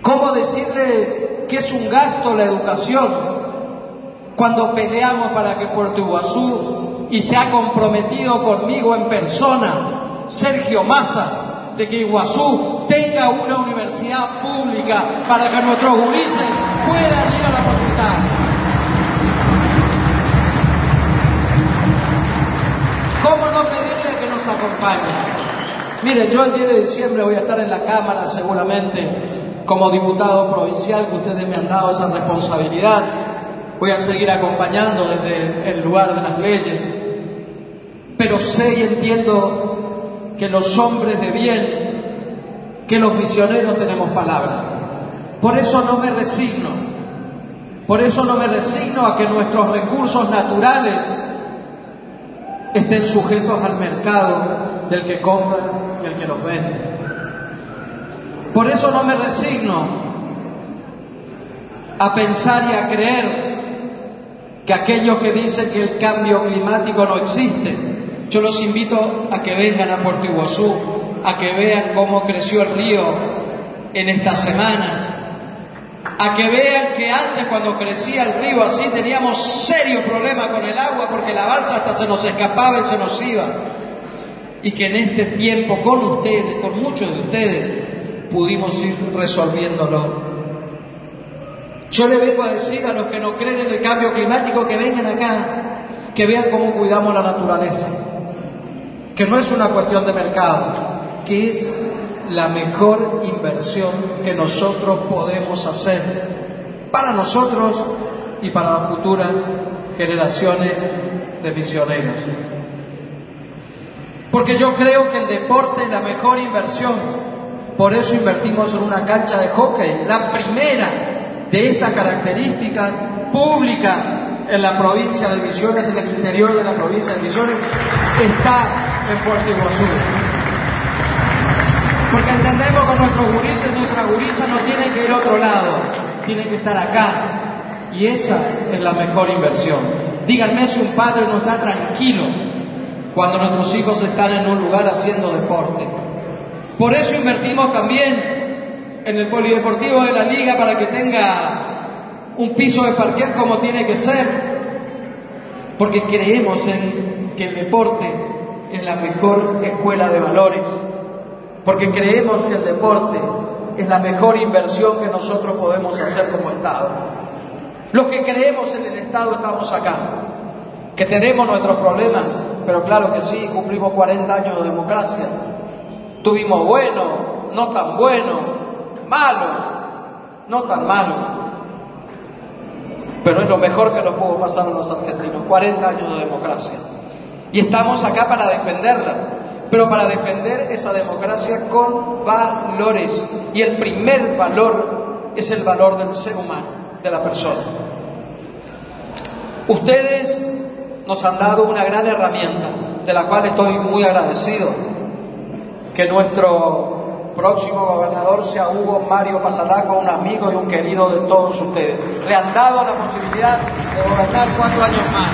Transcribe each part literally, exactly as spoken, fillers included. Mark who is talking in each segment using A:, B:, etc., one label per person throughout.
A: ¿Cómo decirles que es un gasto la educación cuando peleamos para que Puerto Iguazú, y se ha comprometido conmigo en persona Sergio Massa, de que Iguazú tenga una universidad pública para que nuestros gurises puedan ir a la facultad? ¿Cómo no pedirle que nos acompañe? Miren, yo el diez de diciembre voy a estar en la Cámara seguramente como diputado provincial, que ustedes me han dado esa responsabilidad. Voy a seguir acompañando desde el lugar de las leyes, pero sé y entiendo que los hombres de bien, que los misioneros tenemos palabra. Por eso no me resigno, por eso no me resigno a que nuestros recursos naturales estén sujetos al mercado del que compra y el que los vende. Por eso no me resigno a pensar y a creer que aquellos que dicen que el cambio climático no existe, yo los invito a que vengan a Puerto Iguazú, a que vean cómo creció el río en estas semanas, a que vean que antes, cuando crecía el río así, teníamos serio problema con el agua porque la balsa hasta se nos escapaba y se nos iba, y que en este tiempo con ustedes, con muchos de ustedes, pudimos ir resolviéndolo. Yo le vengo a decir a los que no creen en el cambio climático que vengan acá, que vean cómo cuidamos la naturaleza, que no es una cuestión de mercado, que es la mejor inversión que nosotros podemos hacer para nosotros y para las futuras generaciones de misioneros. Porque yo creo que el deporte es la mejor inversión. Por eso invertimos en una cancha de hockey, la primera de estas características, pública en la provincia de Misiones, en el interior de la provincia de Misiones, está en Puerto Iguazú. Porque entendemos que nuestros gurises, nuestras gurisas no tienen que ir a otro lado, tienen que estar acá. Y esa es la mejor inversión. Díganme si un padre no está tranquilo cuando nuestros hijos están en un lugar haciendo deporte. Por eso invertimos también en el polideportivo de la liga, para que tenga un piso de parquet como tiene que ser, porque creemos en que el deporte es la mejor escuela de valores, porque creemos que el deporte es la mejor inversión que nosotros podemos hacer como Estado. Los que creemos en el Estado estamos acá, que tenemos nuestros problemas, pero claro que sí, cumplimos cuarenta años de democracia. Tuvimos buenos, no tan buenos, malos, no tan malos, pero es lo mejor que nos pudo pasar a los argentinos, cuarenta años de democracia. Y estamos acá para defenderla, pero para defender esa democracia con valores. Y el primer valor es el valor del ser humano, de la persona. Ustedes nos han dado una gran herramienta, de la cual estoy muy agradecido, que nuestro próximo gobernador sea Hugo Mario Pasalaco, un amigo y un querido de todos ustedes. Le han dado la posibilidad de gobernar cuatro años más.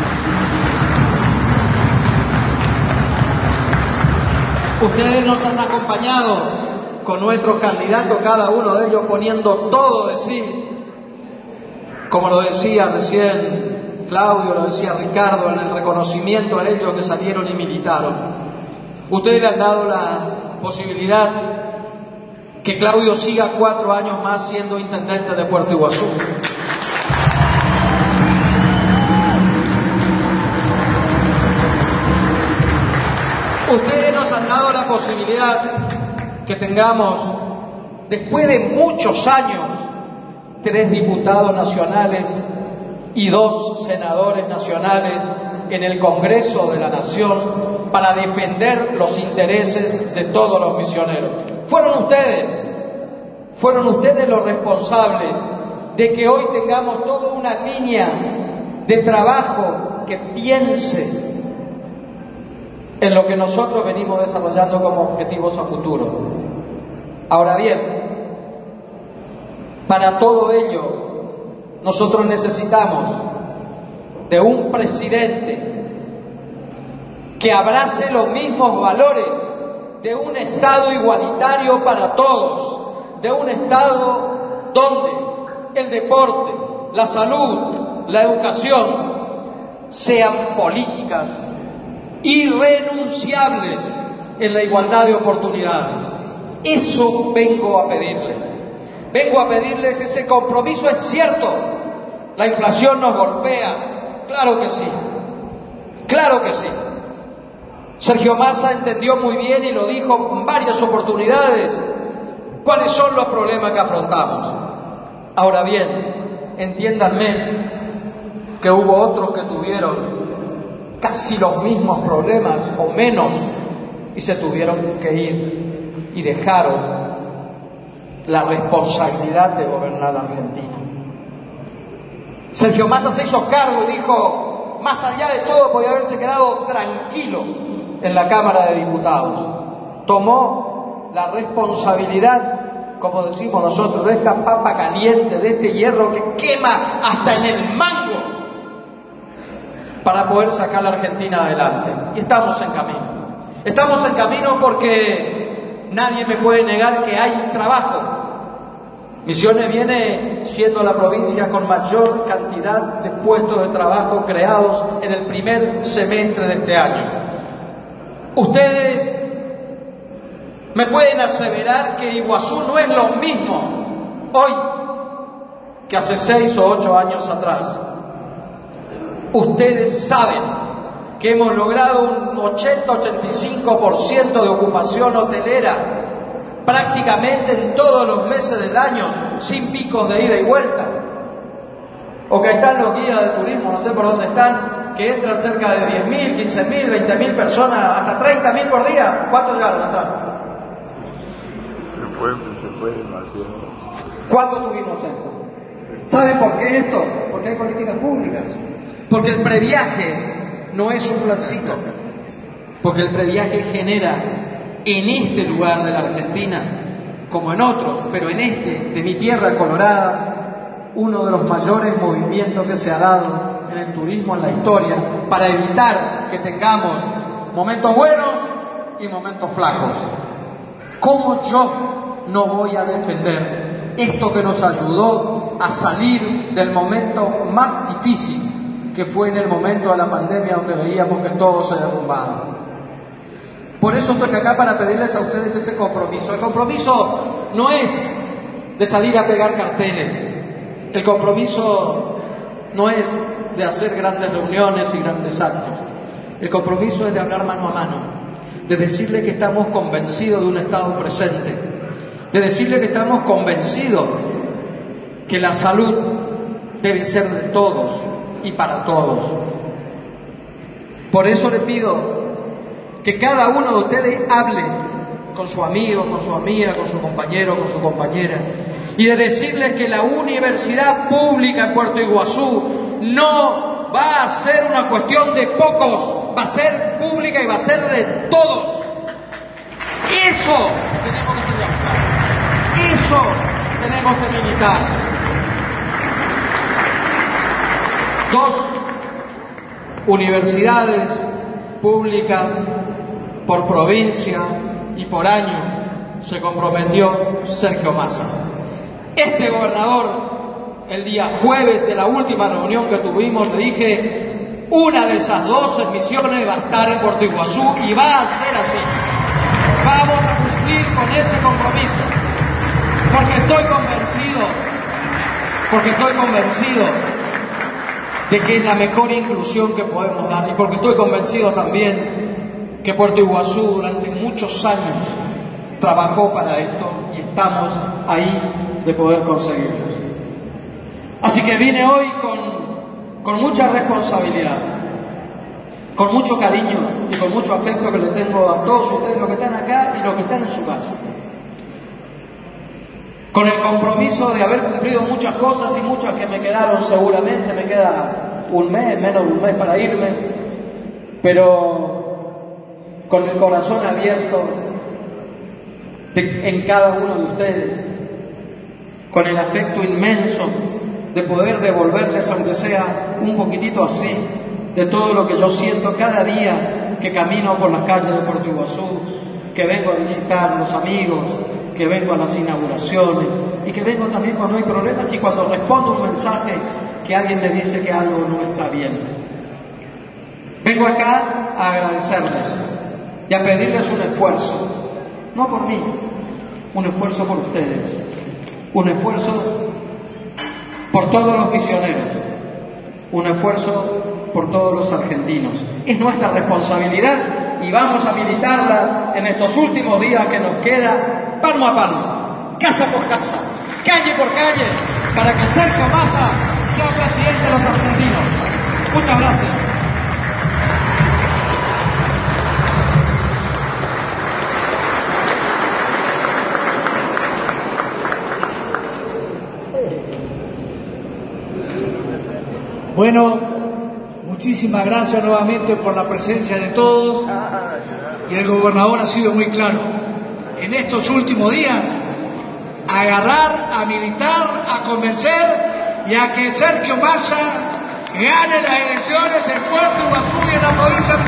A: Ustedes nos han acompañado con nuestros candidatos, cada uno de ellos poniendo todo de sí, como lo decía recién Claudio, lo decía Ricardo, en el reconocimiento a ellos que salieron y militaron. Ustedes le han dado la posibilidad que Claudio siga cuatro años más siendo intendente de Puerto Iguazú. Ustedes nos han dado la posibilidad que tengamos, después de muchos años, tres diputados nacionales y dos senadores nacionales en el Congreso de la Nación para defender los intereses de todos los misioneros. Fueron ustedes, fueron ustedes los responsables de que hoy tengamos toda una línea de trabajo que piense en lo que nosotros venimos desarrollando como objetivos a futuro. Ahora bien, para todo ello, nosotros necesitamos de un presidente que abrace los mismos valores de un Estado igualitario para todos, de un Estado donde el deporte, la salud, la educación sean políticas irrenunciables en la igualdad de oportunidades. Eso vengo a pedirles. Vengo a pedirles ese compromiso. Es cierto, la inflación nos golpea, claro que sí, claro que sí. Sergio Massa entendió muy bien y lo dijo en varias oportunidades cuáles son los problemas que afrontamos. Ahora bien, entiéndanme que hubo otros que tuvieron casi los mismos problemas o menos y se tuvieron que ir y dejaron la responsabilidad de gobernar Argentina. Sergio Massa se hizo cargo y dijo, más allá de todo podía haberse quedado tranquilo en la Cámara de Diputados. Tomó la responsabilidad, como decimos nosotros, de esta papa caliente, de este hierro que quema hasta en el mango, para poder sacar a la Argentina adelante. Y estamos en camino. Estamos en camino porque nadie me puede negar que hay trabajo. Misiones viene siendo la provincia con mayor cantidad de puestos de trabajo creados en el primer semestre de este año. Ustedes me pueden aseverar que Iguazú no es lo mismo hoy que hace seis o ocho años atrás. Ustedes saben que hemos logrado un ochenta a ochenta y cinco por ciento de ocupación hotelera prácticamente en todos los meses del año, sin picos de ida y vuelta. O que están los guías de turismo, no sé por dónde están, que entran cerca de diez mil, quince mil, veinte mil personas, hasta treinta mil por día. ¿Cuántos llegaron a entrar?
B: Se puede, se puede demasiado.
A: ¿Cuándo tuvimos esto? ¿Saben por qué esto? Porque hay políticas públicas. Porque el previaje no es un plancito. Porque el previaje genera en este lugar de la Argentina, como en otros, pero en este, de mi tierra colorada, uno de los mayores movimientos que se ha dado en el turismo en la historia, para evitar que tengamos momentos buenos y momentos flacos. ¿Cómo yo no voy a defender esto que nos ayudó a salir del momento más difícil, que fue en el momento de la pandemia donde veíamos que todo se derrumbaba? Por eso estoy acá, para pedirles a ustedes ese compromiso. El compromiso no es de salir a pegar carteles. El compromiso no es de hacer grandes reuniones y grandes actos. El compromiso es de hablar mano a mano, de decirle que estamos convencidos de un Estado presente, de decirle que estamos convencidos que la salud debe ser de todos y para todos. Por eso le pido que cada uno de ustedes hable con su amigo, con su amiga, con su compañero, con su compañera, y de decirles que la universidad pública en Puerto Iguazú no va a ser una cuestión de pocos, va a ser pública y va a ser de todos. Eso tenemos que ser, eso tenemos que militar. Dos universidades públicas por provincia y por año se comprometió Sergio Massa. Este gobernador, el día jueves de la última reunión que tuvimos, le dije, una de esas dos misiones va a estar en Puerto Iguazú y va a ser así. Vamos a cumplir con ese compromiso, porque estoy convencido, porque estoy convencido de que es la mejor inclusión que podemos dar, y porque estoy convencido también que Puerto Iguazú durante muchos años trabajó para esto y estamos ahí de poder conseguirlo. Así que vine hoy con, con mucha responsabilidad, con mucho cariño y con mucho afecto que le tengo a todos ustedes, los que están acá y los que están en su casa, con el compromiso de haber cumplido muchas cosas y muchas que me quedaron seguramente. Me queda un mes, menos de un mes para irme, pero con el corazón abierto de, en cada uno de ustedes, con el afecto inmenso de poder devolverles, aunque sea un poquitito así, de todo lo que yo siento cada día que camino por las calles de Puerto Iguazú, que vengo a visitar los amigos, que vengo a las inauguraciones y que vengo también cuando hay problemas y cuando respondo un mensaje que alguien me dice que algo no está bien. Vengo acá a agradecerles y a pedirles un esfuerzo, no por mí, un esfuerzo por ustedes, un esfuerzo por todos los misioneros, un esfuerzo por todos los argentinos. Es nuestra responsabilidad y vamos a militarla en estos últimos días que nos queda, palmo a palmo, casa por casa, calle por calle, para que Sergio Massa sea presidente de los argentinos. Muchas gracias.
C: Bueno, muchísimas gracias nuevamente por la presencia de todos. Y el gobernador ha sido muy claro. En estos últimos días, agarrar, a militar, a convencer y a que Sergio Massa gane las elecciones en Puerto Iguazú y en la provincia